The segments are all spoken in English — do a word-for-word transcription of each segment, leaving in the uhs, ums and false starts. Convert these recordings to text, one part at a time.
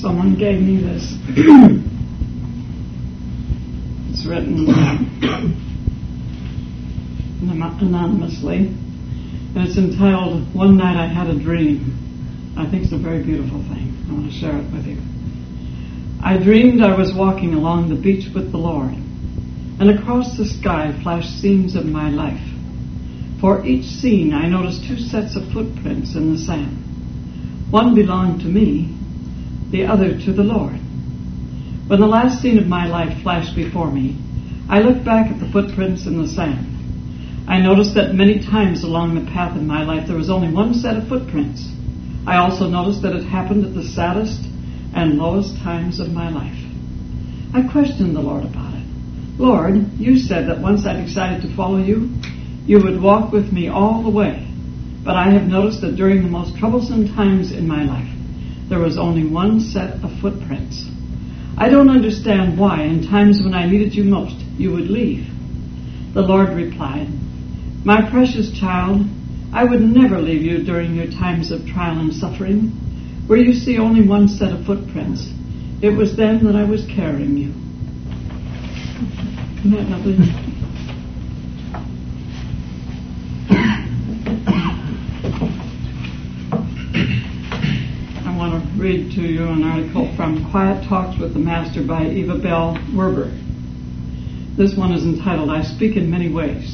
Someone gave me this. It's written anonymously, and it's entitled, One Night I Had a Dream. I think it's a very beautiful thing. I want to share it with you. I dreamed I was walking along the beach with the Lord, and across the sky flashed scenes of my life. For each scene I noticed two sets of footprints in the sand. One belonged to me, the other to the Lord. When the last scene of my life flashed before me, I looked back at the footprints in the sand. I noticed that many times along the path in my life there was only one set of footprints. I also noticed that it happened at the saddest and lowest times of my life. I questioned the Lord about it. Lord, you said that once I decided to follow you, you would walk with me all the way. But I have noticed that during the most troublesome times in my life, there was only one set of footprints. I don't understand why in times when I needed you most, you would leave. The Lord replied, My precious child, I would never leave you during your times of trial and suffering, where you see only one set of footprints. It was then that I was carrying you. Isn't that lovely? I want to read to you an article from Quiet Talks with the Master by Eva Bell Werber. This one is entitled, I Speak in Many Ways.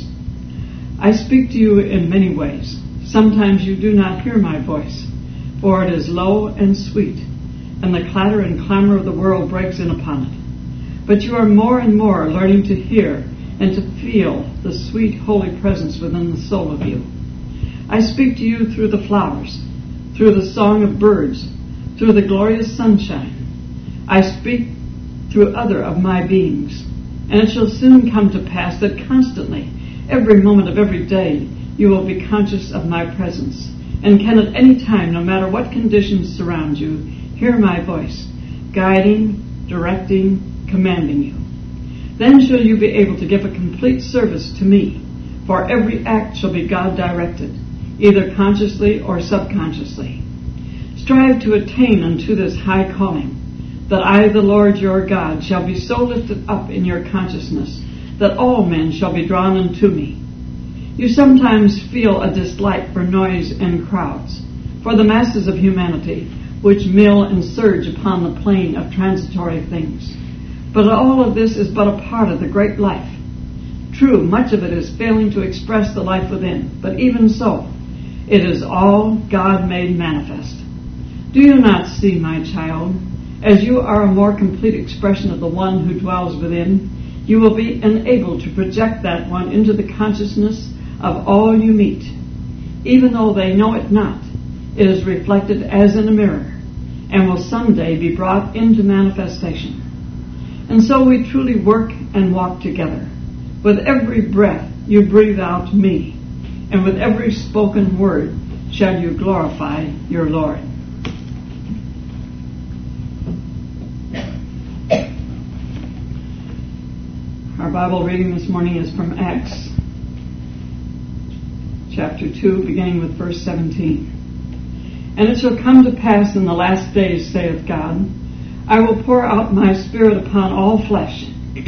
I speak to you in many ways. Sometimes you do not hear my voice, for it is low and sweet, and the clatter and clamor of the world breaks in upon it. But you are more and more learning to hear and to feel the sweet, holy presence within the soul of you. I speak to you through the flowers, through the song of birds, through the glorious sunshine. I speak through other of my beings, and it shall soon come to pass that constantly, every moment of every day, you will be conscious of my presence, and can at any time, no matter what conditions surround you, hear my voice, guiding, directing, commanding you. Then shall you be able to give a complete service to me, for every act shall be God-directed, either consciously or subconsciously. Strive to attain unto this high calling, that I, the Lord your God, shall be so lifted up in your consciousness that all men shall be drawn unto me. You sometimes feel a dislike for noise and crowds, for the masses of humanity which mill and surge upon the plane of transitory things. But all of this is but a part of the great life. True, much of it is failing to express the life within, but even so, it is all God made manifest. Do you not see, my child, as you are a more complete expression of the one who dwells within, you will be enabled to project that one into the consciousness of all you meet. Even though they know it not, it is reflected as in a mirror, and will someday be brought into manifestation. And so we truly work and walk together. With every breath you breathe out me, and with every spoken word shall you glorify your Lord. Our Bible reading this morning is from Acts chapter two, beginning with verse seventeen. And it shall come to pass in the last days, saith God, I will pour out my Spirit upon all flesh,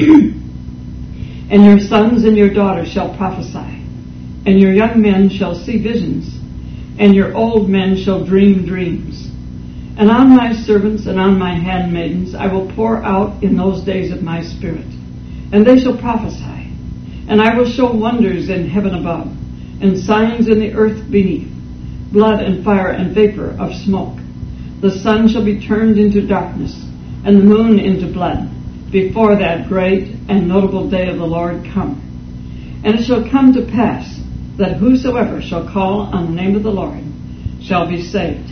and your sons and your daughters shall prophesy, and your young men shall see visions, and your old men shall dream dreams. And on my servants and on my handmaidens I will pour out in those days of my Spirit, and they shall prophesy. And I will show wonders in heaven above, and signs in the earth beneath, blood and fire and vapor of smoke. The sun shall be turned into darkness, and the moon into blood, before that great and notable day of the Lord come. And it shall come to pass that whosoever shall call on the name of the Lord shall be saved.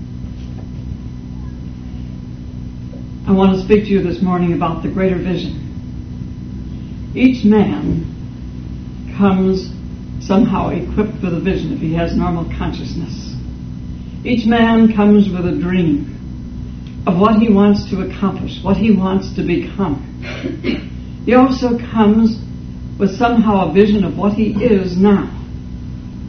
I want to speak to you this morning about the greater vision. Each man comes somehow equipped with a vision if he has normal consciousness. Each man comes with a dream of what he wants to accomplish, what he wants to become. He also comes with somehow a vision of what he is now.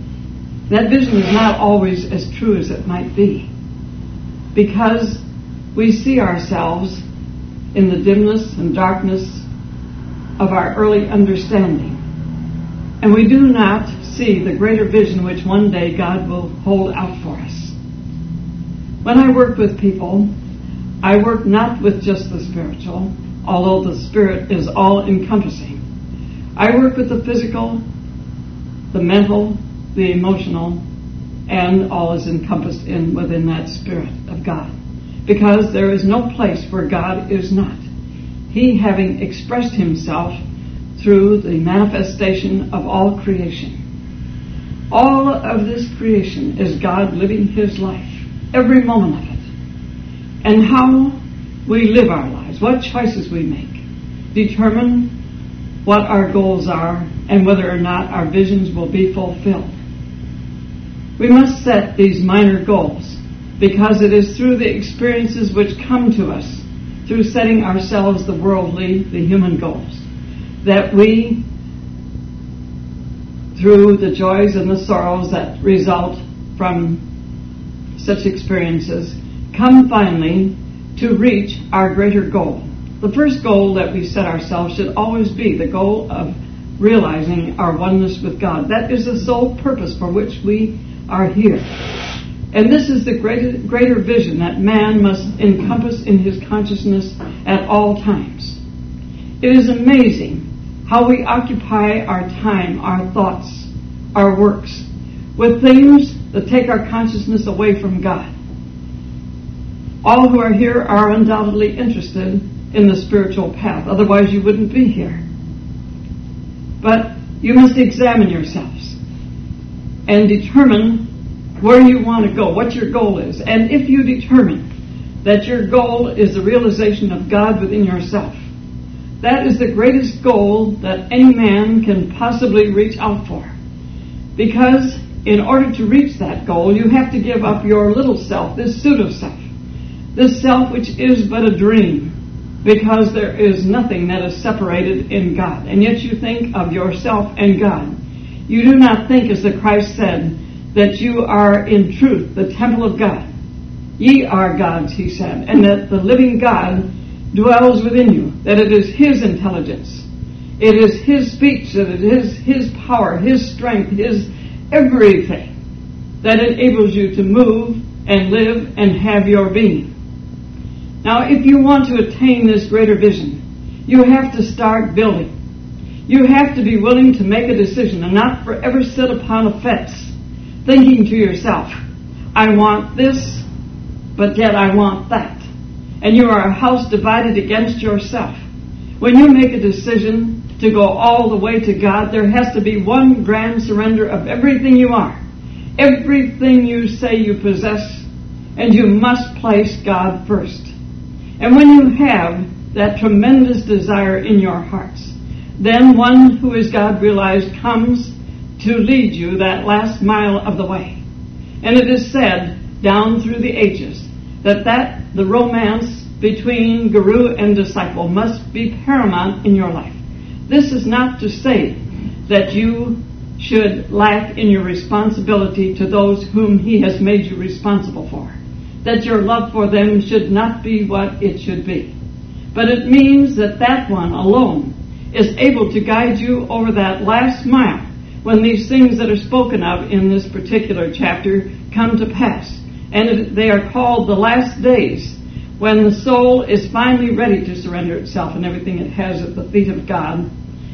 That vision is not always as true as it might be, because we see ourselves in the dimness and darkness of our early understanding. And we do not see the greater vision which one day God will hold out for us. When I work with people, I work not with just the spiritual, although the spirit is all-encompassing. I work with the physical, the mental, the emotional, and all is encompassed in within that Spirit of God. Because there is no place where God is not. He having expressed himself through the manifestation of all creation. All of this creation is God living his life, every moment of it. And how we live our lives, what choices we make, determine what our goals are and whether or not our visions will be fulfilled. We must set these minor goals because it is through the experiences which come to us, through setting ourselves the worldly, the human goals, that we, through the joys and the sorrows that result from such experiences, come finally to reach our greater goal. The first goal that we set ourselves should always be the goal of realizing our oneness with God. That is the sole purpose for which we are here. And this is the greater, greater vision that man must encompass in his consciousness at all times. It is amazing how we occupy our time, our thoughts, our works with things that take our consciousness away from God. All who are here are undoubtedly interested in the spiritual path. Otherwise you wouldn't be here. But you must examine yourselves and determine where you want to go, what your goal is. And if you determine that your goal is the realization of God within yourself, that is the greatest goal that any man can possibly reach out for. Because in order to reach that goal, you have to give up your little self, this pseudo-self, this self which is but a dream, because there is nothing that is separated in God. And yet you think of yourself and God. You do not think, as the Christ said, that you are in truth the temple of God. Ye are gods, he said, and that the living God dwells within you, that it is his intelligence, it is his speech, that it is his power, his strength, his everything that enables you to move and live and have your being. Now, if you want to attain this greater vision, you have to start building. You have to be willing to make a decision and not forever sit upon a fence thinking to yourself, I want this, but yet I want that. And you are a house divided against yourself. When you make a decision to go all the way to God, there has to be one grand surrender of everything you are, everything you say you possess, and you must place God first. And when you have that tremendous desire in your hearts, then one who is God realized comes to lead you that last mile of the way. And it is said down through the ages that, that the romance between guru and disciple must be paramount in your life. This is not to say that you should lack in your responsibility to those whom he has made you responsible for, that your love for them should not be what it should be. But it means that that one alone is able to guide you over that last mile when these things that are spoken of in this particular chapter come to pass. And it, they are called the last days, when the soul is finally ready to surrender itself and everything it has at the feet of God.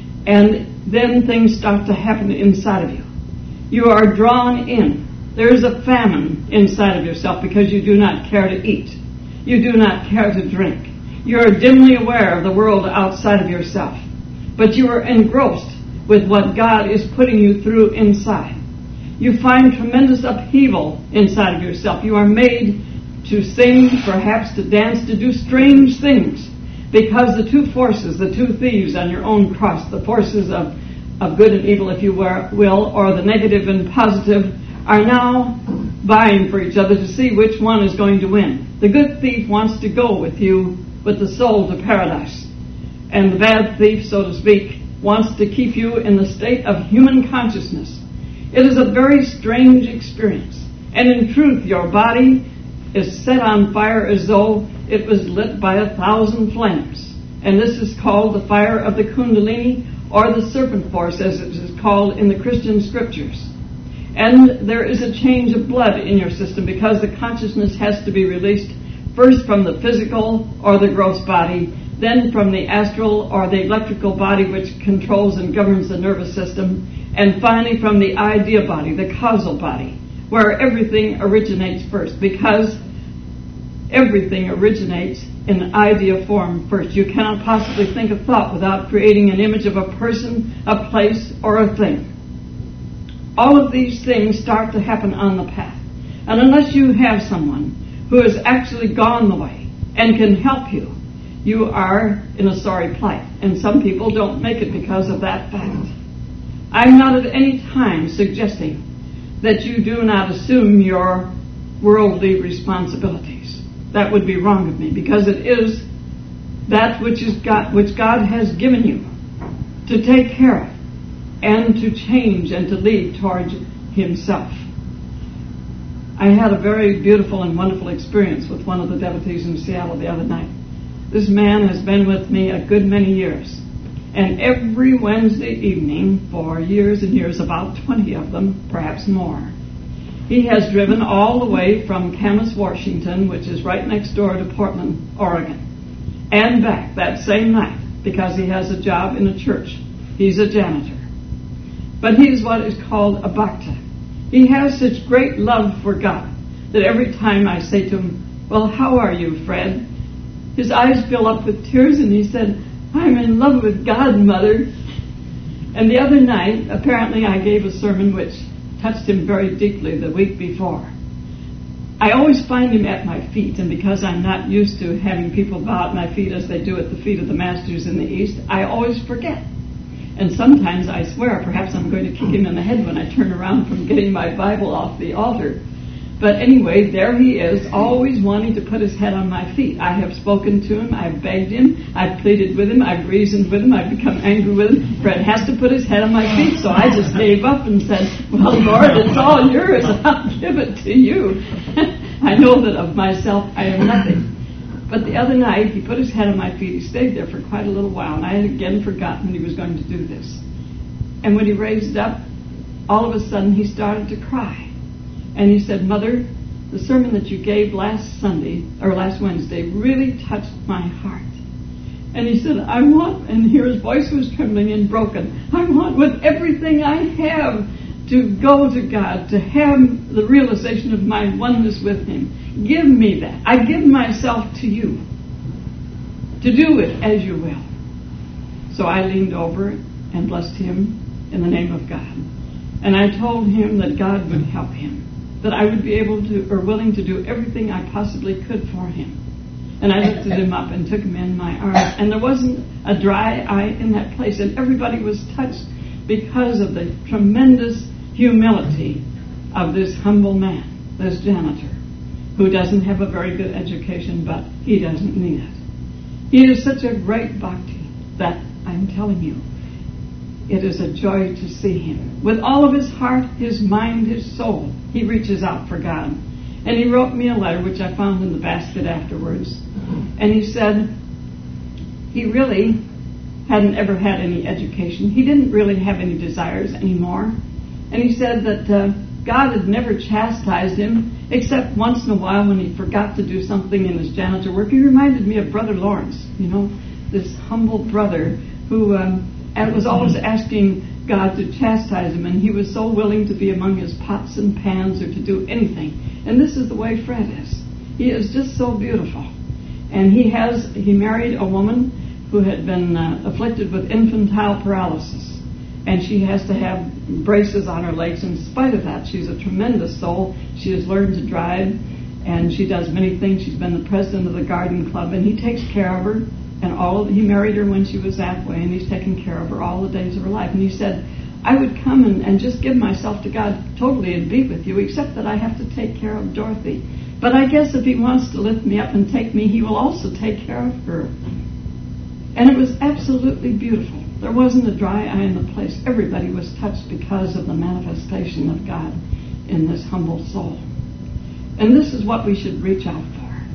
And then things start to happen inside of you. You are drawn in. There is a famine inside of yourself because you do not care to eat. You do not care to drink. You are dimly aware of the world outside of yourself. But you are engrossed with what God is putting you through inside. You find tremendous upheaval inside of yourself. You are made to sing, perhaps to dance, to do strange things, because the two forces, the two thieves on your own cross, the forces of, of good and evil, if you will, or the negative and positive, are now vying for each other to see which one is going to win. The good thief wants to go with you, with the soul, to paradise. And the bad thief, so to speak, wants to keep you in the state of human consciousness. It is a very strange experience. And in truth, your body is set on fire as though it was lit by a thousand flames. And this is called the fire of the Kundalini, or the serpent force, as it is called in the Christian scriptures. And there is a change of blood in your system because the consciousness has to be released first from the physical or the gross body, then from the astral or the electrical body, which controls and governs the nervous system, and finally from the idea body, the causal body, where everything originates first, because everything originates in idea form first. You cannot possibly think a thought without creating an image of a person, a place, or a thing. All of these things start to happen on the path. And unless you have someone who has actually gone the way and can help you, you are in a sorry plight. And some people don't make it because of that fact. I'm not at any time suggesting that you do not assume your worldly responsibilities. That would be wrong of me, because it is that which is God, which God has given you to take care of and to change and to lead towards Himself. I had a very beautiful and wonderful experience with one of the devotees in Seattle the other night. This man has been with me a good many years, and every Wednesday evening for years and years, about twenty of them, perhaps more, he has driven all the way from Camas, Washington, which is right next door to Portland, Oregon, and back that same night, because he has a job in a church. He's a janitor. But he is what is called a bhakta. He has such great love for God that every time I say to him, "Well, how are you, Fred?" his eyes fill up with tears and he said, "I'm in love with God, Mother." And the other night, apparently I gave a sermon which touched him very deeply the week before. I always find him at my feet, and because I'm not used to having people bow at my feet as they do at the feet of the masters in the East, I always forget. And sometimes I swear perhaps I'm going to kick him in the head when I turn around from getting my Bible off the altar. But anyway, there he is, always wanting to put his head on my feet. I have spoken to him, I've begged him, I've pleaded with him, I've reasoned with him, I've become angry with him. Fred has to put his head on my feet, so I just gave up and said, "Well, Lord, it's all yours, I'll give it to you." I know that of myself I am nothing. But the other night, he put his head on my feet. He stayed there for quite a little while, and I had again forgotten he was going to do this. And when he raised up, all of a sudden he started to cry. And he said, "Mother, the sermon that you gave last Sunday, or last Wednesday, really touched my heart." And he said, "I want," and here his voice was trembling and broken, "I want with everything I have to go to God, to have the realization of my oneness with Him. Give me that. I give myself to you, to do it as you will." So I leaned over and blessed him in the name of God. And I told him that God would help him, that I would be able to, or willing to do everything I possibly could for him. And I lifted him up and took him in my arms. And there wasn't a dry eye in that place. And everybody was touched because of the tremendous humility of this humble man, this janitor, who doesn't have a very good education, but he doesn't need it. He is such a great bhakti that I'm telling you, it is a joy to see him. With all of his heart, his mind, his soul, he reaches out for God. And he wrote me a letter, which I found in the basket afterwards. And he said he really hadn't ever had any education. He didn't really have any desires anymore. And he said that uh, God had never chastised him, except once in a while when he forgot to do something in his janitor work. He reminded me of Brother Lawrence, you know, this humble brother who um, was always asking God to chastise him, and he was so willing to be among his pots and pans or to do anything. And this is the way Fred is. He is just so beautiful. And he has, he married a woman who had been uh, afflicted with infantile paralysis. And she has to have braces on her legs. In spite of that, she's a tremendous soul. She has learned to drive, and she does many things. She's been the president of the garden club, and he takes care of her. And all of, he married her when she was that way, and he's taken care of her all the days of her life. And he said, "I would come and, and just give myself to God totally and be with you, except that I have to take care of Dorothy. But I guess if he wants to lift me up and take me, he will also take care of her." And it was absolutely beautiful. There wasn't a dry eye in the place. Everybody was touched because of the manifestation of God in this humble soul. And this is what we should reach out for.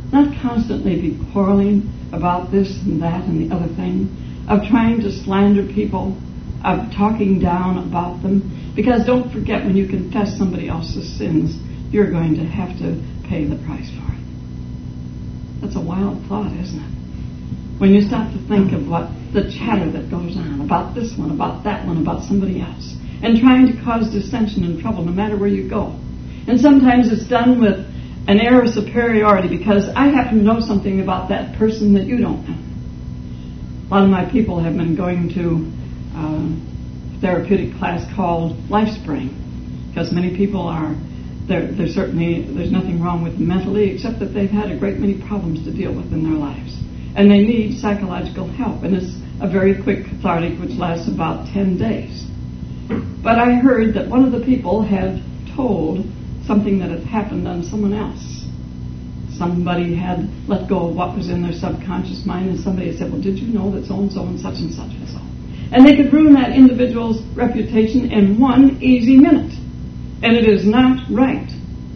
not constantly be quarreling about this and that and the other thing, of trying to slander people, of talking down about them. Because don't forget, when you confess somebody else's sins, you're going to have to pay the price for it. That's a wild thought, isn't it? When you stop to think of what the chatter that goes on about this one, about that one, about somebody else, and trying to cause dissension and trouble no matter where you go. And sometimes it's done with an air of superiority because I happen to know something about that person that you don't know. A lot of my people have been going to uh, a therapeutic class called LifeSpring, because many people are, they're, they're certainly, there's nothing wrong with them mentally except that they've had a great many problems to deal with in their lives. And they need psychological help, and it's a very quick cathartic which lasts about ten days. But I heard that one of the people had told something that had happened on someone else. Somebody had let go of what was in their subconscious mind, and somebody had said, well, did you know that so-and-so and such and such was all? And they could ruin that individual's reputation in one easy minute. And it is not right.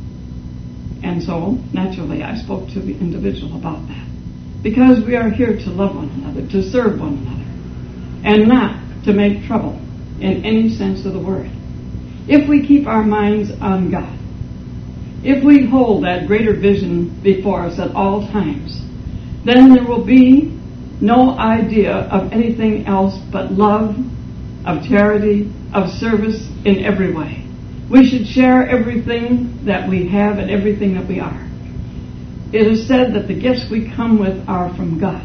And so, naturally, I spoke to the individual about that. Because we are here to love one another, to serve one another, and not to make trouble in any sense of the word. If we keep our minds on God, if we hold that greater vision before us at all times, then there will be no idea of anything else but love, of charity, of service in every way. We should share everything that we have and everything that we are. It is said that the gifts we come with are from God.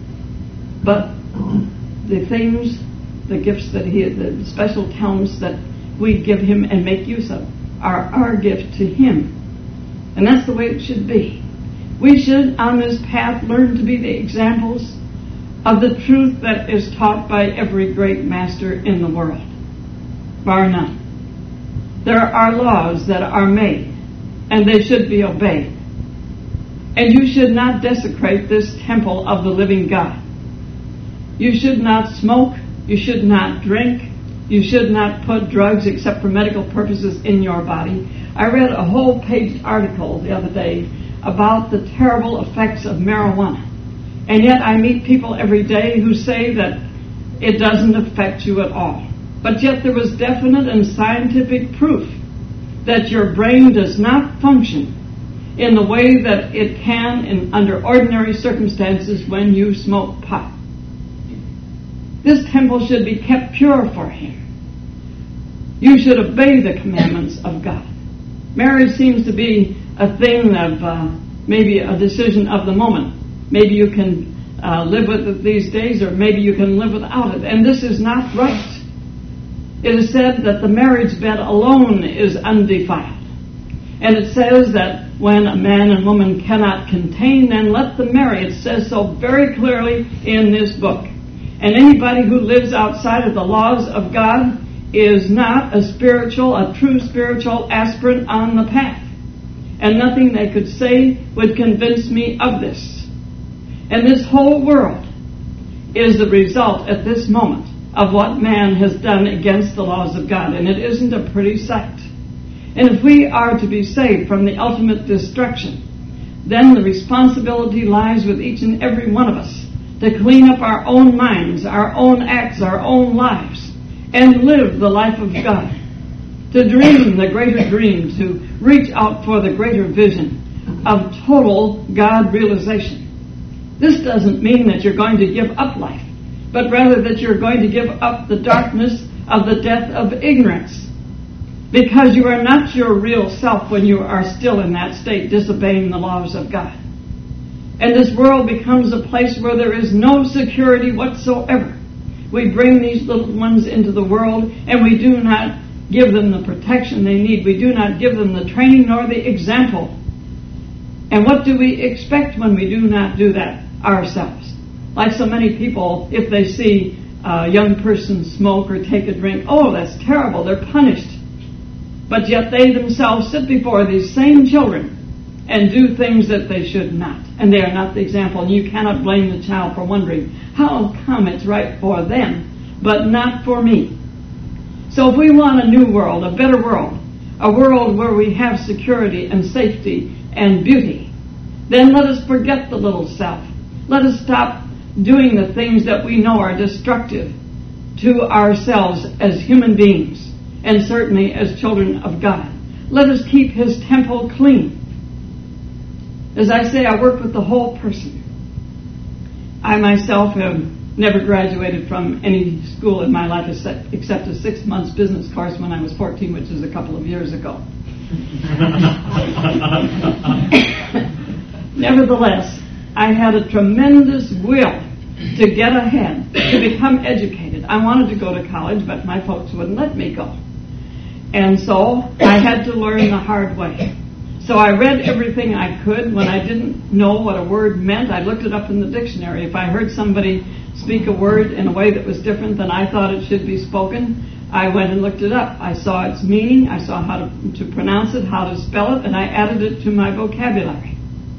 But the things, the gifts that He, the special talents that we give Him and make use of, are our gift to Him. And that's the way it should be. We should, on this path, learn to be the examples of the truth that is taught by every great master in the world, bar none. There are laws that are made, and they should be obeyed. And you should not desecrate this temple of the living God. You should not smoke. You should not drink. You should not put drugs except for medical purposes in your body. I read a whole page article the other day about the terrible effects of marijuana. And yet I meet people every day who say that it doesn't affect you at all. But yet there was definite and scientific proof that your brain does not function in the way that it can in, under ordinary circumstances when you smoke pot. This temple should be kept pure for Him. You should obey the commandments of God. Marriage seems to be a thing of uh, maybe a decision of the moment. Maybe you can uh, live with it these days, or maybe you can live without it. And this is not right. It is said that the marriage bed alone is undefiled. And it says that when a man and woman cannot contain, then let them marry. It says so very clearly in this book. And anybody who lives outside of the laws of God is not a spiritual, a true spiritual aspirant on the path. And nothing they could say would convince me of this. And this whole world is the result at this moment of what man has done against the laws of God. And it isn't a pretty sight. And if we are to be saved from the ultimate destruction, then the responsibility lies with each and every one of us to clean up our own minds, our own acts, our own lives, and live the life of God. To dream the greater dream, to reach out for the greater vision of total God realization. This doesn't mean that you're going to give up life, but rather that you're going to give up the darkness of the death of ignorance. Because you are not your real self when you are still in that state, disobeying the laws of God. And this world becomes a place where there is no security whatsoever. We bring these little ones into the world, and we do not give them the protection they need. We do not give them the training nor the example. And what do we expect when we do not do that ourselves? Like so many people, if they see a young person smoke or take a drink, oh, that's terrible, they're punished. But yet they themselves sit before these same children and do things that they should not. And they are not the example. And you cannot blame the child for wondering, how come it's right for them, but not for me? So if we want a new world, a better world, a world where we have security and safety and beauty, then let us forget the little self. Let us stop doing the things that we know are destructive to ourselves as human beings, and certainly as children of God. Let us keep His temple clean. As I say, I work with the whole person. I myself have never graduated from any school in my life except, except a six months business course when I was fourteen, which is a couple of years ago. Nevertheless, I had a tremendous will to get ahead, to become educated. I wanted to go to college, but my folks wouldn't let me go. And so I had to learn the hard way. So I read everything I could. When I didn't know what a word meant, I looked it up in the dictionary. If I heard somebody speak a word in a way that was different than I thought it should be spoken, I went and looked it up. I saw its meaning, I saw how to, to pronounce it, how to spell it, and I added it to my vocabulary.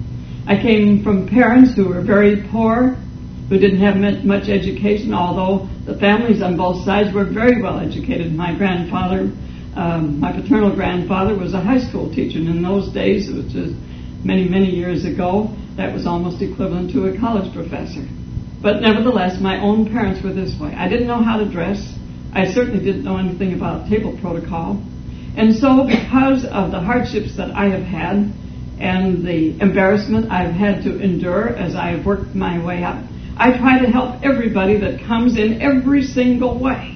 I came from parents who were very poor, who didn't have much education, although the families on both sides were very well educated. My grandfather, um, my paternal grandfather was a high school teacher, and in those days, which is many, many years ago, that was almost equivalent to a college professor. But nevertheless, my own parents were this way. I didn't know how to dress. I certainly didn't know anything about table protocol. And so because of the hardships that I have had and the embarrassment I've had to endure as I have worked my way up, I try to help everybody that comes in every single way.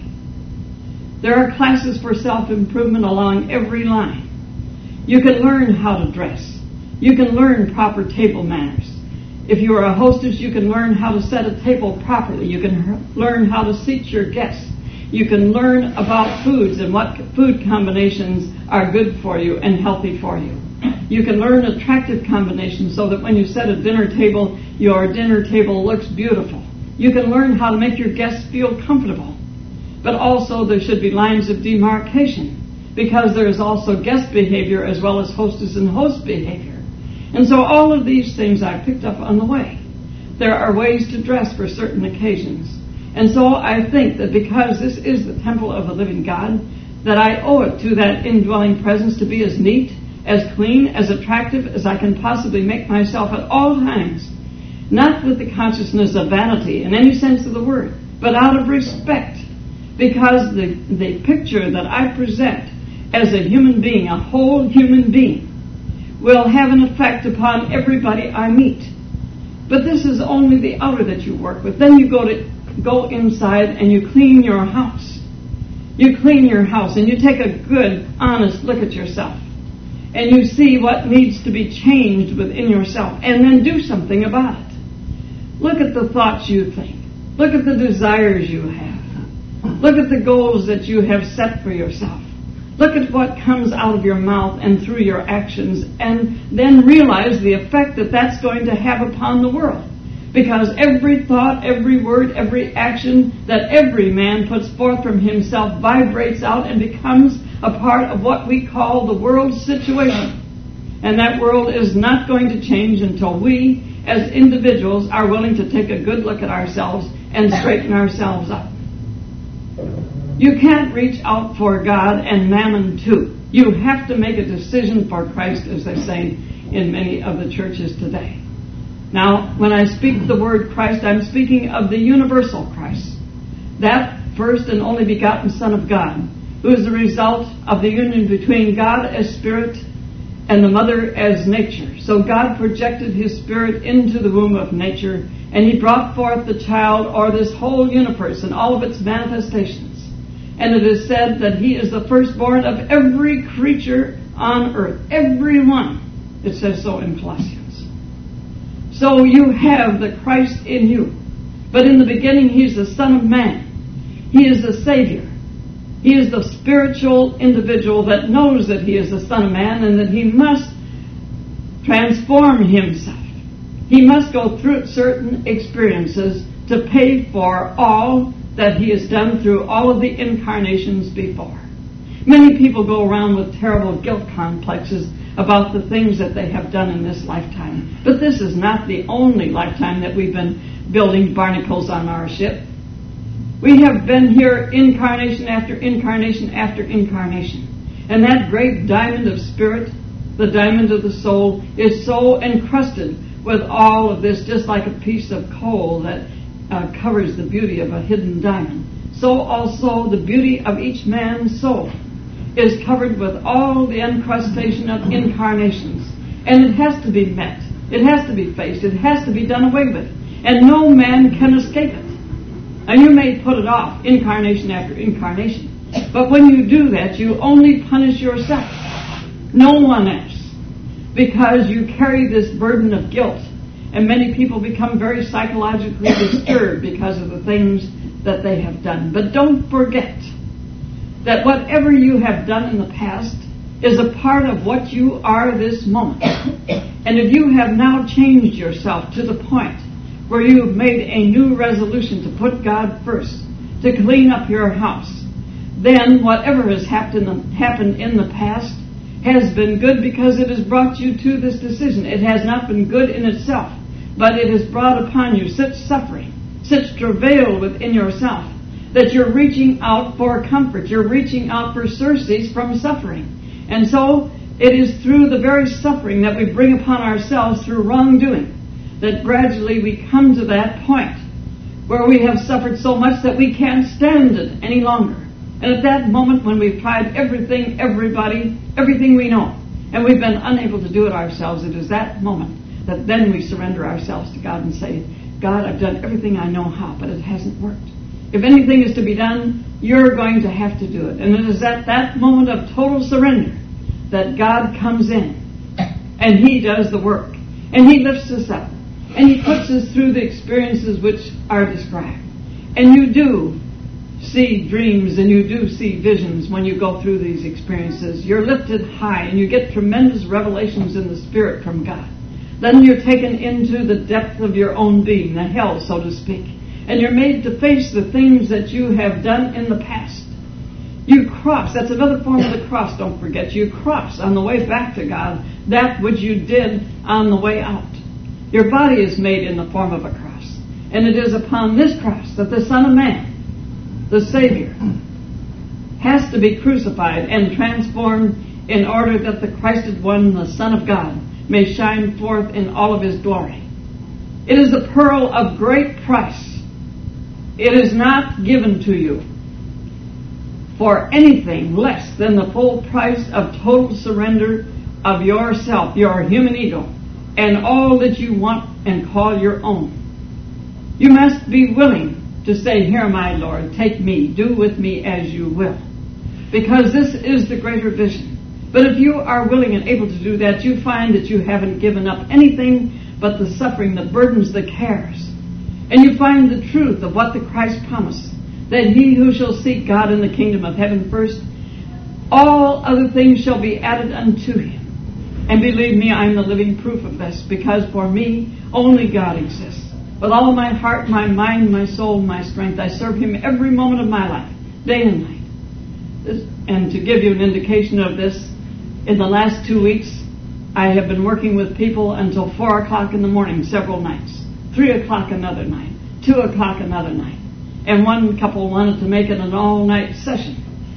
There are classes for self-improvement along every line. You can learn how to dress. You can learn proper table manners. If you are a hostess, you can learn how to set a table properly. You can learn how to seat your guests. You can learn about foods and what food combinations are good for you and healthy for you. You can learn attractive combinations so that when you set a dinner table, your dinner table looks beautiful. You can learn how to make your guests feel comfortable. But also there should be lines of demarcation, because there is also guest behavior as well as hostess and host behavior. And so all of these things I picked up on the way. There are ways to dress for certain occasions. And so I think that because this is the temple of the living God, that I owe it to that indwelling presence to be as neat, as clean, as attractive as I can possibly make myself at all times. Not with the consciousness of vanity in any sense of the word, but out of respect. Because the, the picture that I present as a human being, a whole human being, will have an effect upon everybody I meet. But this is only the outer that you work with. Then you go to go inside and you clean your house. You clean your house and you take a good, honest look at yourself. And you see what needs to be changed within yourself. And then do something about it. Look at the thoughts you think. Look at the desires you have. Look at the goals that you have set for yourself. Look at what comes out of your mouth and through your actions, and then realize the effect that that's going to have upon the world. Because every thought, every word, every action that every man puts forth from himself vibrates out and becomes a part of what we call the world's situation. And that world is not going to change until we, as individuals, are willing to take a good look at ourselves and straighten ourselves up. You can't reach out for God and mammon too. You have to make a decision for Christ, as they say in many of the churches today. Now, when I speak the word Christ, I'm speaking of the universal Christ, that first and only begotten Son of God, who is the result of the union between God as Spirit and the Mother as nature. So God projected His Spirit into the womb of nature, and He brought forth the child, or this whole universe and all of its manifestations. And it is said that He is the firstborn of every creature on earth. Every one. It says so in Colossians. So you have the Christ in you. But in the beginning, He's the Son of Man. He is the Savior. He is the spiritual individual that knows that He is the Son of Man and that He must transform Himself. He must go through certain experiences to pay for all that He has done through all of the incarnations before. Many people go around with terrible guilt complexes about the things that they have done in this lifetime. But this is not the only lifetime that we've been building barnacles on our ship. We have been here incarnation after incarnation after incarnation. And that great diamond of spirit The diamond of the soul is so encrusted with all of this, just like a piece of coal that uh, covers the beauty of a hidden diamond. So also the beauty of each man's soul is covered with all the encrustation of incarnations. And it has to be met. It has to be faced. It has to be done away with. And no man can escape it. And you may put it off, incarnation after incarnation. But when you do that, you only punish yourself. No one else. Because you carry this burden of guilt. And many people become very psychologically disturbed because of the things that they have done. But don't forget that whatever you have done in the past is a part of what you are this moment. And if you have now changed yourself to the point where you have made a new resolution to put God first, to clean up your house, then whatever has happened in the past has been good because it has brought you to this decision. It has not been good in itself, but it has brought upon you such suffering, such travail within yourself, that you're reaching out for comfort. You're reaching out for surcease from suffering. And so it is through the very suffering that we bring upon ourselves through wrongdoing that gradually we come to that point where we have suffered so much that we can't stand it any longer. And at that moment when we've tried everything, everybody, everything we know, and we've been unable to do it ourselves, it is that moment that then we surrender ourselves to God and say, God, I've done everything I know how, but it hasn't worked. If anything is to be done, you're going to have to do it. And it is at that moment of total surrender that God comes in and He does the work. And He lifts us up. And He puts us through the experiences which are described. And you do see dreams and you do see visions when you go through these experiences. You're lifted high and you get tremendous revelations in the Spirit from God. Then you're taken into the depth of your own being, the hell, so to speak. And you're made to face the things that you have done in the past. You cross, that's another form of the cross, don't forget. You cross on the way back to God that which you did on the way out. Your body is made in the form of a cross. And it is upon this cross that the Son of Man, the Savior, has to be crucified and transformed in order that the Christed One, the Son of God, may shine forth in all of His glory. It is a pearl of great price. It is not given to you for anything less than the full price of total surrender of yourself, your human ego, and all that you want and call your own. You must be willing to say, here, my Lord, take me, do with me as you will. Because this is the greater vision. But if you are willing and able to do that, you find that you haven't given up anything but the suffering, the burdens, the cares. And you find the truth of what the Christ promised, that he who shall seek God in the kingdom of heaven first, all other things shall be added unto him. And believe me, I am the living proof of this, because for me, only God exists. With all my heart, my mind, my soul, my strength, I serve him every moment of my life, day and night. This, and to give you an indication of this, in the last two weeks, I have been working with people until four o'clock in the morning several nights, three o'clock another night, two o'clock another night. And one couple wanted to make it an all-night session.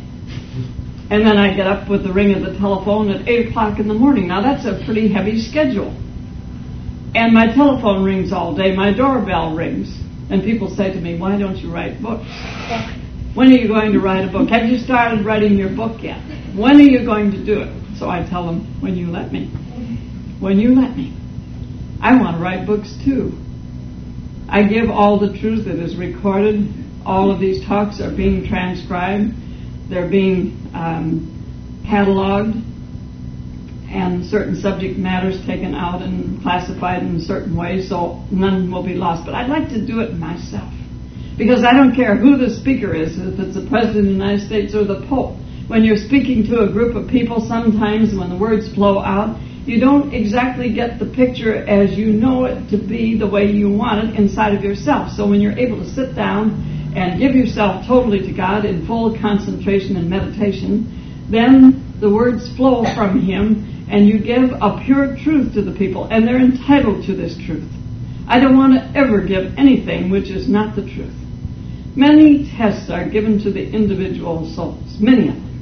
And then I get up with the ring of the telephone at eight o'clock in the morning. Now that's a pretty heavy schedule. And my telephone rings all day, my doorbell rings. And people say to me, why don't you write books? When are you going to write a book? Have you started writing your book yet? When are you going to do it? So I tell them, when you let me. When you let me. I want to write books too. I give all the truth that is recorded. All of these talks are being transcribed. They're being um, cataloged, and certain subject matters taken out and classified in certain ways, so none will be lost. But I'd like to do it myself, because I don't care who the speaker is, if it's the President of the United States or the Pope. When you're speaking to a group of people, sometimes when the words flow out, you don't exactly get the picture as you know it to be the way you want it inside of yourself. So when you're able to sit down and give yourself totally to God in full concentration and meditation, then the words flow from him and you give a pure truth to the people, and they're entitled to this truth. I don't want to ever give anything which is not the truth. Many tests are given to the individual souls, many of them.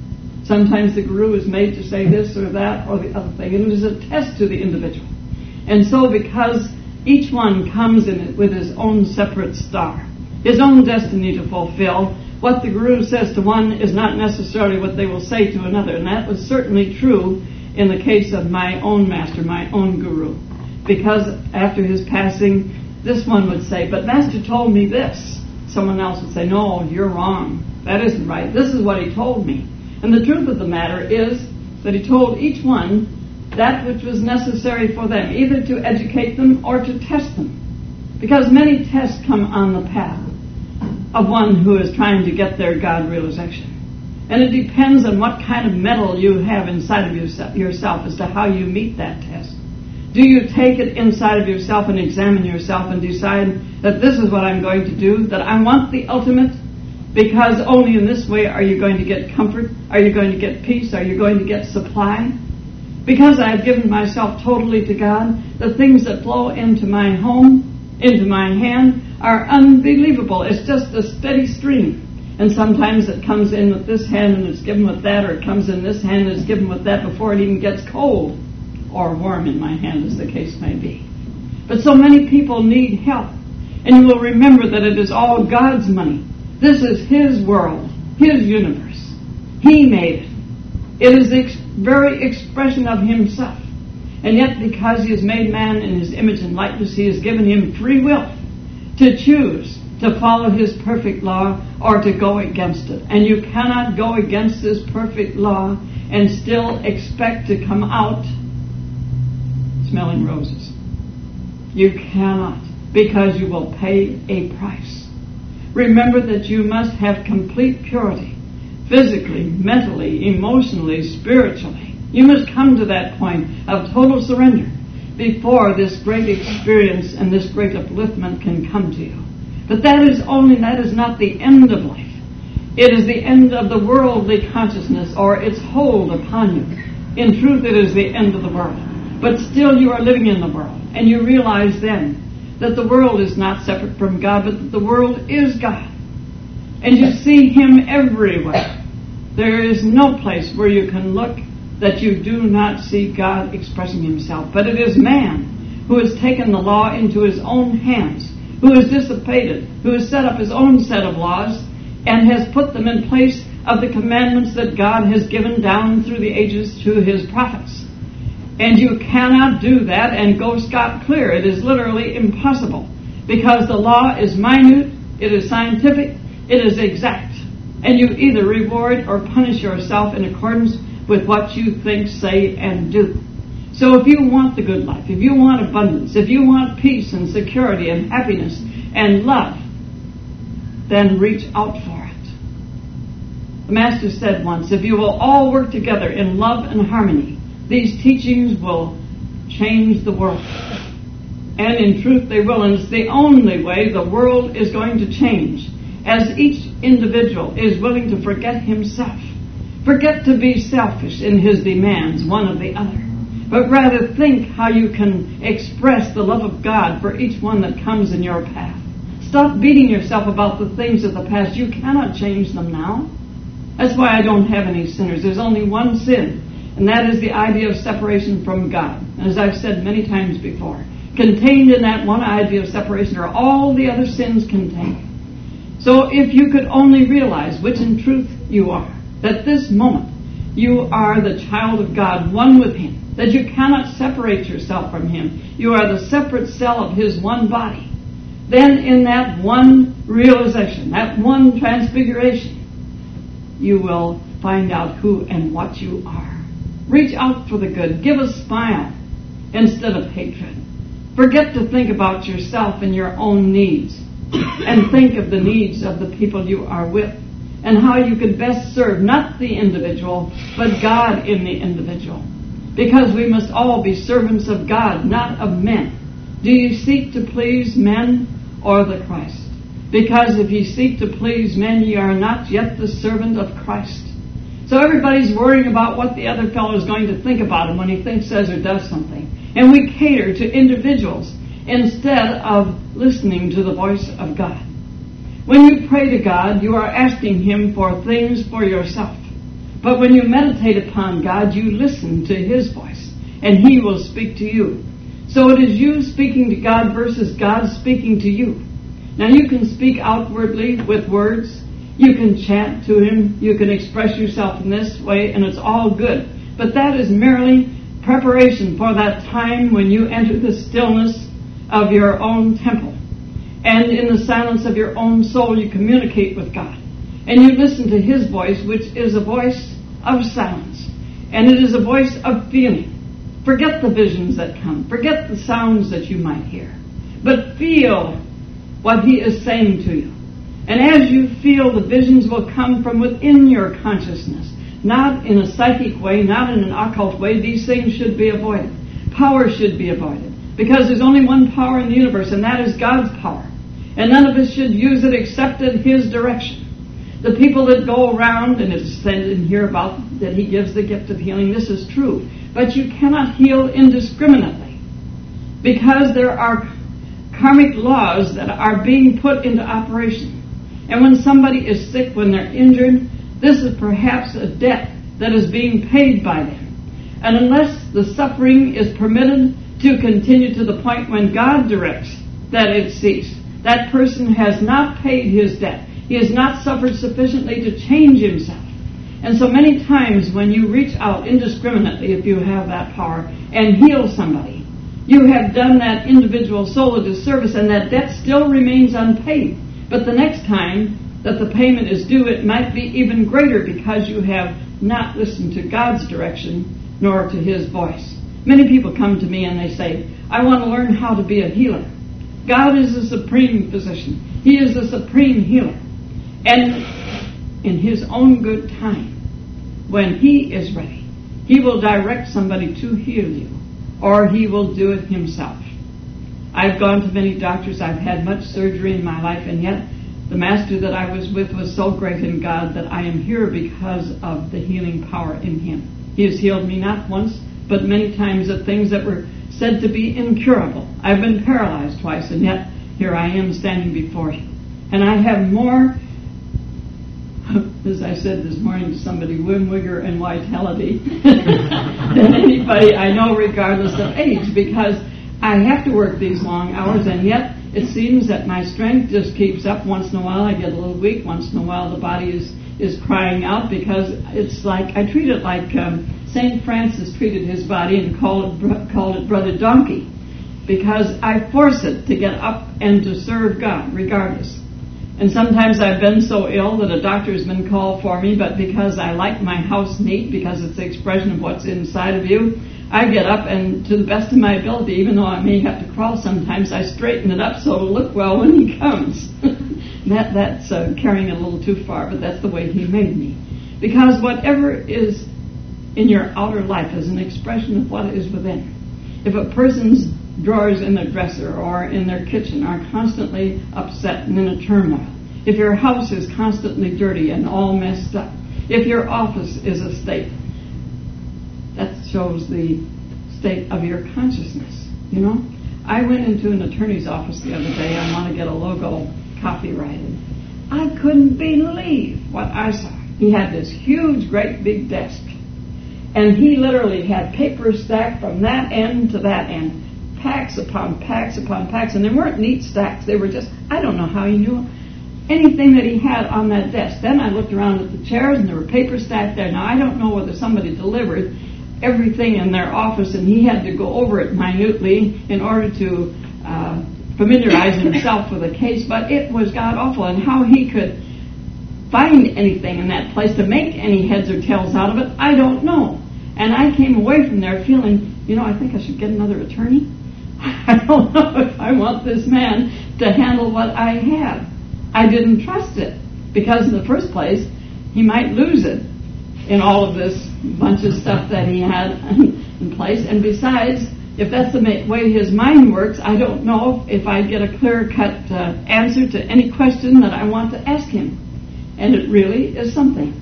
Sometimes the guru is made to say this or that or the other thing, and it is a test to the individual. And so because each one comes in it with his own separate star, his own destiny to fulfill, what the guru says to one is not necessarily what they will say to another. And that was certainly true in the case of my own master, my own guru. Because after his passing, this one would say, but Master told me this. Someone else would say, no, you're wrong. That isn't right. This is what he told me. And the truth of the matter is that he told each one that which was necessary for them, either to educate them or to test them. Because many tests come on the path of one who is trying to get their God realization. And it depends on what kind of metal you have inside of yourself as to how you meet that test. Do you take it inside of yourself and examine yourself and decide that this is what I'm going to do, that I want the ultimate, because only in this way are you going to get comfort, are you going to get peace, are you going to get supply? Because I have given myself totally to God, the things that flow into my home, into my hand, are unbelievable. It's just a steady stream. And sometimes it comes in with this hand and it's given with that, or it comes in this hand and it's given with that before it even gets cold or warm in my hand, as the case may be. But so many people need help. And you will remember that it is all God's money. This is His world, His universe. He made it. It is the ex- very expression of Himself. And yet, because He has made man in His image and likeness, He has given him free will to choose to follow His perfect law or to go against it. And you cannot go against this perfect law and still expect to come out smelling roses. You cannot, because you will pay a price. Remember that you must have complete purity, physically, mentally, emotionally, spiritually. You must come to that point of total surrender before this great experience and this great upliftment can come to you. But that is only, that is not the end of life. It is the end of the worldly consciousness, or its hold upon you. In truth, it is the end of the world. But still you are living in the world, and you realize then that the world is not separate from God, but that the world is God. And you see Him everywhere. There is no place where you can look that you do not see God expressing Himself. But it is man who has taken the law into his own hands, who has dissipated, who has set up his own set of laws, and has put them in place of the commandments that God has given down through the ages to His prophets. And you cannot do that and go scot-clear. It is literally impossible, because the law is minute, it is scientific, it is exact. And you either reward or punish yourself in accordance with what you think, say, and do. So if you want the good life, if you want abundance, if you want peace and security and happiness and love, then reach out for it. The Master said once, if you will all work together in love and harmony, these teachings will change the world. And in truth they will, and it's the only way the world is going to change, as each individual is willing to forget himself, forget to be selfish in his demands one of the other, but rather think how you can express the love of God for each one that comes in your path. Stop beating yourself about the things of the past. You cannot change them now. That's why I don't have any sinners. There's only one sin, and that is the idea of separation from God. And as I've said many times before, contained in that one idea of separation are all the other sins contained. So if you could only realize, which in truth you are, that this moment you are the child of God, one with Him, that you cannot separate yourself from Him. You are the separate cell of His one body. Then in that one realization, that one transfiguration, you will find out who and what you are. Reach out for the good. Give a smile instead of hatred. Forget to think about yourself and your own needs, and think of the needs of the people you are with, and how you could best serve not the individual, but God in the individual. Because we must all be servants of God, not of men. Do you seek to please men or the Christ? Because if ye seek to please men, ye are not yet the servant of Christ. So everybody's worrying about what the other fellow is going to think about him when he thinks, says, or does something. And we cater to individuals instead of listening to the voice of God. When you pray to God, you are asking Him for things for yourself. But when you meditate upon God, you listen to His voice, and He will speak to you. So it is you speaking to God versus God speaking to you. Now you can speak outwardly with words. You can chant to Him. You can express yourself in this way, and it's all good. But that is merely preparation for that time when you enter the stillness of your own temple. And in the silence of your own soul, you communicate with God. And you listen to His voice, which is a voice of silence. And it is a voice of feeling. Forget the visions that come. Forget the sounds that you might hear. But feel what He is saying to you. And as you feel, the visions will come from within your consciousness. Not in a psychic way, not in an occult way. These things should be avoided. Power should be avoided. Because there's only one power in the universe, and that is God's power. And none of us should use it except in His direction. The people that go around, and it's said in here about that He gives the gift of healing, this is true. But you cannot heal indiscriminately. Because there are karmic laws that are being put into operation. And when somebody is sick, when they're injured, this is perhaps a debt that is being paid by them. And unless the suffering is permitted to continue to the point when God directs that it cease, that person has not paid his debt. He has not suffered sufficiently to change himself. And so many times when you reach out indiscriminately, if you have that power, and heal somebody, you have done that individual soul a disservice, and that debt still remains unpaid. But the next time that the payment is due, it might be even greater because you have not listened to God's direction nor to His voice. Many people come to me and they say, I want to learn how to be a healer. God is the supreme physician. He is the supreme healer. And in His own good time, when He is ready, He will direct somebody to heal you, or He will do it Himself. I've gone to many doctors. I've had much surgery in my life, and yet the master that I was with was so great in God that I am here because of the healing power in Him. He has healed me not once, but many times of things that were said to be incurable. I've been paralyzed twice, and yet here I am standing before you. And I have more, as I said this morning to somebody, whim, vigor, and vitality than anybody I know, regardless of age, because I have to work these long hours, and yet it seems that my strength just keeps up. Once in a while I get a little weak. Once in a while the body is, is crying out, because it's like, I treat it like um, Saint Francis treated his body and called it, called it Brother Donkey, because I force it to get up and to serve God regardless. And sometimes I've been so ill that a doctor has been called for me, but because I like my house neat, because it's the expression of what's inside of you, I get up and to the best of my ability, even though I may have to crawl sometimes, I straighten it up so it'll look well when he comes. that That's uh, carrying it a little too far, but that's the way He made me. Because whatever is in your outer life is an expression of what is within. If a person's drawers in their dresser or in their kitchen are constantly upset and in a turmoil, if your house is constantly dirty and all messed up, if your office is a state, that shows the state of your consciousness, you know. I went into an attorney's office the other day. I want to get a logo copyrighted. I couldn't believe what I saw. He had this huge, great big desk, and he literally had paper stacked from that end to that end, packs upon packs upon packs, and they weren't neat stacks. They were just, I don't know how he knew anything that he had on that desk. Then I looked around at the chairs, and there were paper stacked there. Now, I don't know whether somebody delivered everything in their office, and he had to go over it minutely in order to uh, familiarize himself with the case, but it was god-awful, and how he could find anything in that place to make any heads or tails out of it, I don't know. And I came away from there feeling, you know, I think I should get another attorney. I don't know if I want this man to handle what I have. I didn't trust it, because in the first place, he might lose it in all of this bunch of stuff that he had in place. And besides, if that's the way his mind works, I don't know if I get a clear-cut uh, answer to any question that I want to ask him. And it really is something.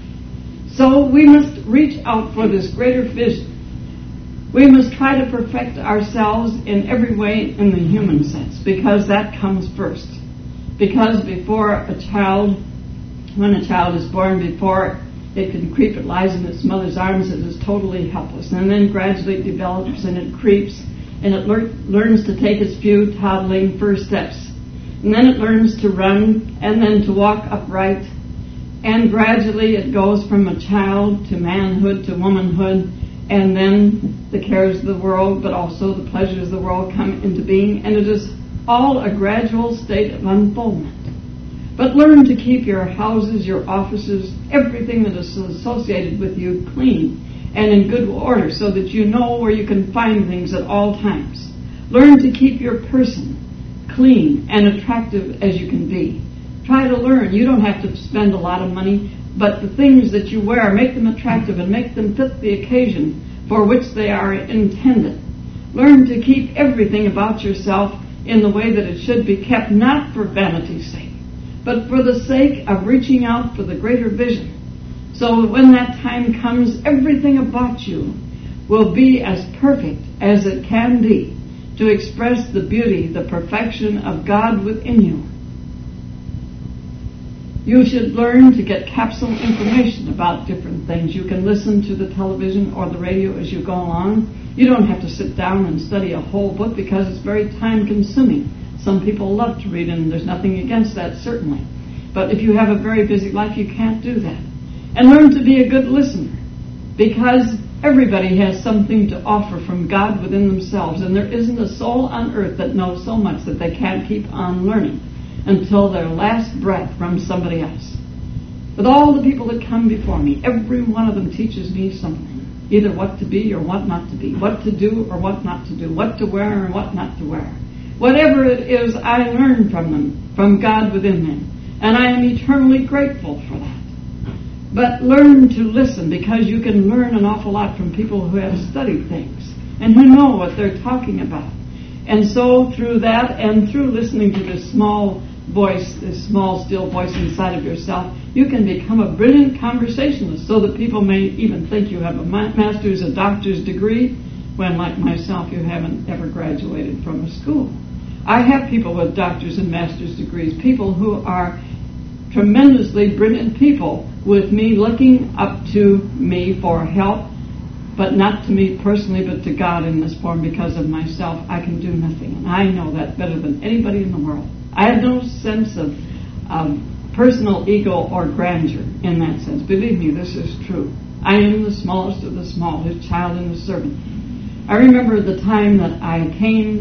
So we must reach out for this greater vision. We must try to perfect ourselves in every way in the human sense, because that comes first. Because before a child, when a child is born, before It can creep. It lies in its mother's arms. It is totally helpless. And then gradually it develops and it creeps and it lear- learns to take its few toddling first steps. And then it learns to run and then to walk upright. And gradually it goes from a child to manhood to womanhood. And then the cares of the world, but also the pleasures of the world come into being. And it is all a gradual state of unfoldment. But learn to keep your houses, your offices, everything that is associated with you clean and in good order so that you know where you can find things at all times. Learn to keep your person clean and attractive as you can be. Try to learn. You don't have to spend a lot of money, but the things that you wear, make them attractive and make them fit the occasion for which they are intended. Learn to keep everything about yourself in the way that it should be kept, not for vanity's sake, but for the sake of reaching out for the greater vision. So that when that time comes, everything about you will be as perfect as it can be to express the beauty, the perfection of God within you. You should learn to get capsule information about different things. You can listen to the television or the radio as you go along. You don't have to sit down and study a whole book because it's very time-consuming. Some people love to read, and there's nothing against that, certainly. But if you have a very busy life, you can't do that. And learn to be a good listener, because everybody has something to offer from God within themselves, and there isn't a soul on earth that knows so much that they can't keep on learning until their last breath from somebody else. With all the people that come before me, every one of them teaches me something, either what to be or what not to be, what to do or what not to do, what to wear and what not to wear. Whatever it is, I learn from them, from God within them, and I am eternally grateful for that. But learn to listen, because you can learn an awful lot from people who have studied things and who know what they're talking about. And so through that and through listening to this small voice, this small still voice inside of yourself, you can become a brilliant conversationalist so that people may even think you have a master's, a doctor's degree, when, like myself, you haven't ever graduated from a school. I have people with doctor's and master's degrees, people who are tremendously brilliant people with me looking up to me for help, but not to me personally, but to God in this form. Because of myself, I can do nothing, and I know that better than anybody in the world. I have no sense of um, personal ego or grandeur in that sense. Believe me, this is true. I am the smallest of the small, his child and his servant. I remember the time that I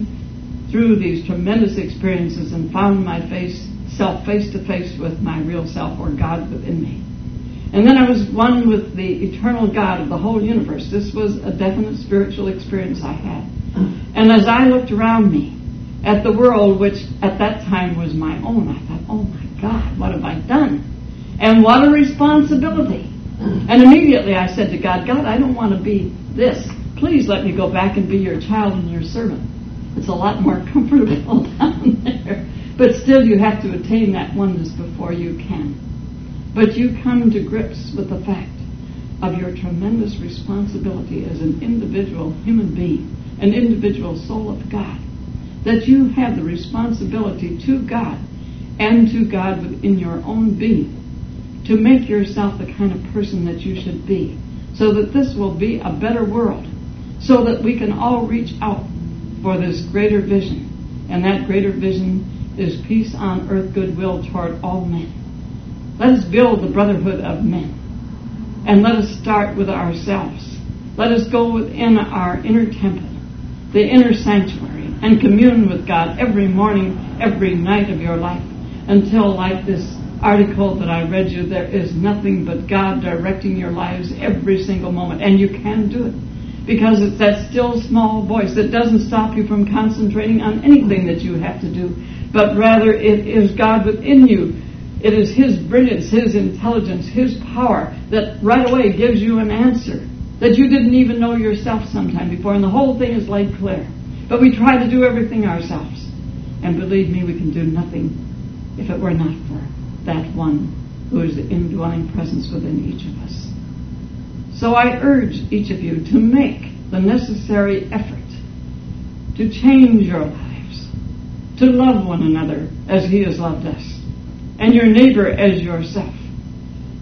came through these tremendous experiences and found my face, self face to face with my real self, or God within me. And then I was one with the eternal God of the whole universe. This was a definite spiritual experience I had. And as I looked around me at the world, which at that time was my own, I thought, oh my God, what have I done? And what a responsibility. And immediately I said to God, God, I don't want to be this. Please let me go back and be your child and your servant. It's a lot more comfortable down there. But still you have to attain that oneness before you can. But you come to grips with the fact of your tremendous responsibility as an individual human being, an individual soul of God, that you have the responsibility to God and to God within your own being to make yourself the kind of person that you should be, so that this will be a better world, so that we can all reach out for this greater vision. And that greater vision is peace on earth, goodwill toward all men. Let us build the brotherhood of men. And let us start with ourselves. Let us go within our inner temple, the inner sanctuary, and commune with God every morning, every night of your life, until, like this article that I read you, there is nothing but God directing your lives every single moment. And you can do it, because it's that still small voice that doesn't stop you from concentrating on anything that you have to do, but rather it is God within you. It is His brilliance, His intelligence, His power that right away gives you an answer that you didn't even know yourself sometime before, and the whole thing is laid clear. But we try to do everything ourselves. And believe me, we can do nothing if it were not for that one who is the indwelling presence within each of us. So I urge each of you to make the necessary effort to change your lives, to love one another as He has loved us, and your neighbor as yourself.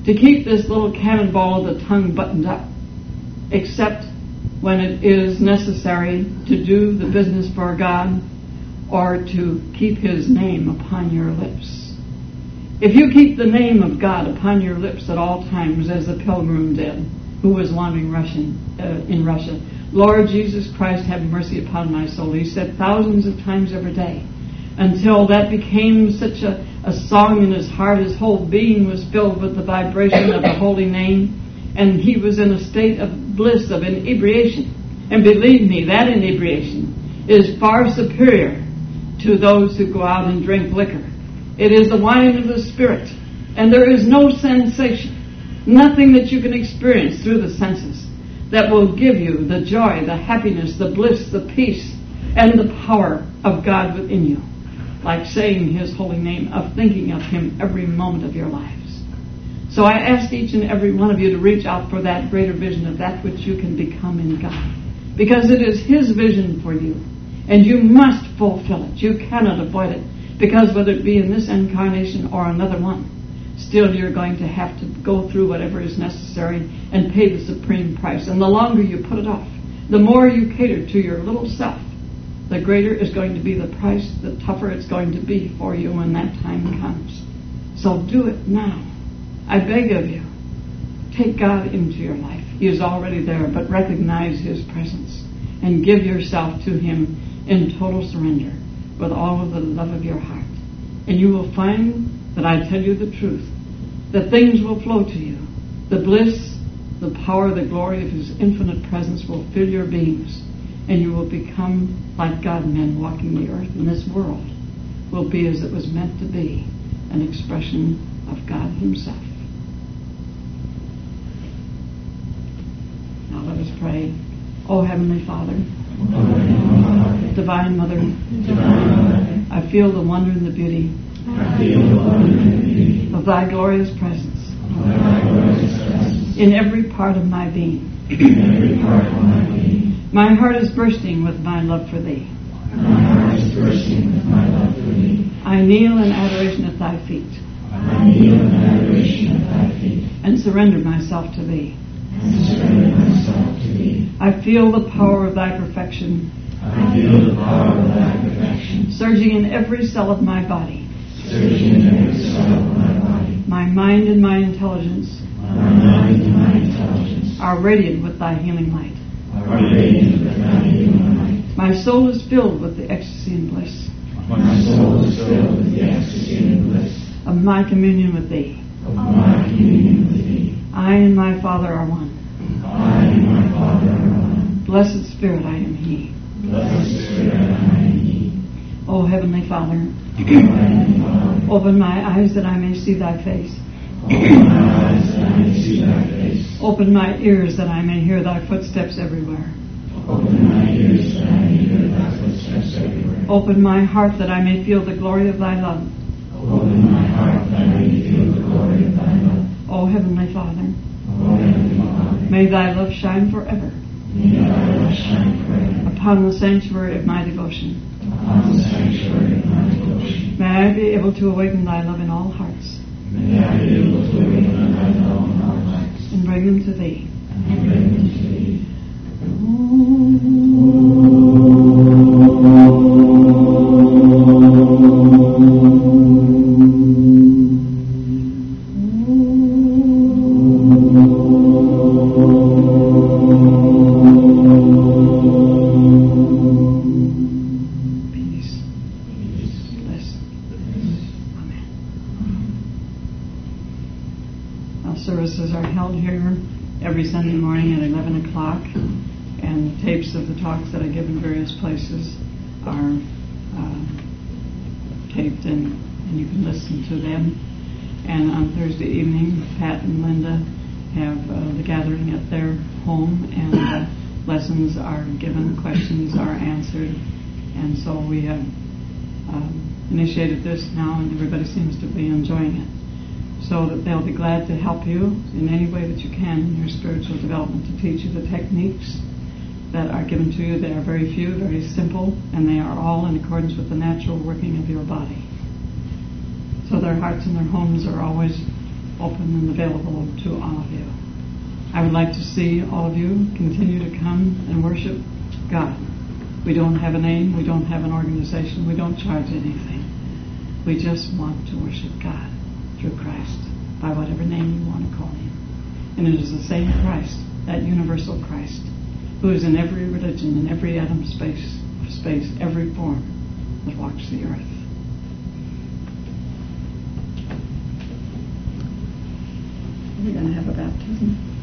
to keep this little cannonball of the tongue buttoned up, except when it is necessary to do the business for God or to keep His name upon your lips. If you keep the name of God upon your lips at all times, as the pilgrim did, who was wandering Russian, uh, in Russia, Lord Jesus Christ, have mercy upon my soul, he said thousands of times every day, until that became such a, a song in his heart, his whole being was filled with the vibration of the holy name, and he was in a state of bliss, of inebriation. And believe me, that inebriation is far superior to those who go out and drink liquor. It is the wine of the Spirit, and there is no sensation, nothing that you can experience through the senses that will give you the joy, the happiness, the bliss, the peace, and the power of God within you, like saying His holy name, of thinking of Him every moment of your lives. So I ask each and every one of you to reach out for that greater vision of that which you can become in God, because it is His vision for you, and you must fulfill it. You cannot avoid it, because whether it be in this incarnation or another one, still you're going to have to go through whatever is necessary and pay the supreme price. And the longer you put it off, the more you cater to your little self, the greater is going to be the price, the tougher it's going to be for you when that time comes. So do it now. I beg of you, take God into your life. He is already there, but recognize His presence and give yourself to Him in total surrender with all of the love of your heart. And you will find that I tell you the truth, that things will flow to you. The bliss, the power, the glory of His infinite presence will fill your beings, and you will become like God-men walking the earth. And this world will be as it was meant to be, an expression of God Himself. Now let us pray. O Heavenly Father, Divine Mother, I feel the wonder and the beauty of Thy glorious presence in every part of my being. My heart is bursting with my love for Thee. I kneel in adoration at Thy feet. I kneel in adoration at Thy feet. And surrender myself to Thee. And surrender myself to Thee. I feel the power of Thy perfection. I feel the power of Thy perfection. Surging in every cell of my body. Surging in every cell of my body. My mind and my intelligence. My mind and my intelligence. Are radiant with Thy healing light. Are radiant with Thy healing light. My soul is filled with the ecstasy and bliss. My soul is filled with the ecstasy and bliss of my communion with Thee. Of my communion with Thee. I and my Father are one. I and my Father are one. Blessed Spirit, I am He. Blessed Spirit, I am He. O Heavenly Father, O Heavenly Father, open my eyes that I may see Thy face. Open my eyes that I may see Thy face. Open my ears that I may hear Thy footsteps everywhere. Open my ears that I may hear Thy footsteps everywhere. Open my heart that I may feel the glory of Thy love. Open my heart that I may feel the glory of Thy love. O Heavenly Father, O Heavenly Father, may Thy love shine forever may Thy love shine forever upon the sanctuary of my devotion. upon the sanctuary of my devotion. May I be able to awaken Thy love in all hearts May I be able to awaken Thy love in all hearts and bring them to Thee. and bring them to Thee. Peace. Bliss. Amen. Our services are held here every Sunday morning at eleven o'clock, and tapes of the talks that I give in various places are uh, taped, and, and you can listen to them. And on Thursday evening, Pat and Linda have uh, the gathering at their home, and uh, lessons are given, questions are answered, and so we have um, initiated this now, and everybody seems to be enjoying it. So that they'll be glad to help you in any way that you can in your spiritual development, to teach you the techniques that are given to you. They are very few, very simple, and they are all in accordance with the natural working of your body. So their hearts and their homes are always open and available to all of you. I would like to see all of you continue to come and worship God. We don't have a name, we don't have an organization, we don't charge anything. We just want to worship God through Christ, by whatever name you want to call him. And it is the same Christ, that universal Christ, who is in every religion, in every atom space, space, every form that walks the earth. Are we going to have a baptism?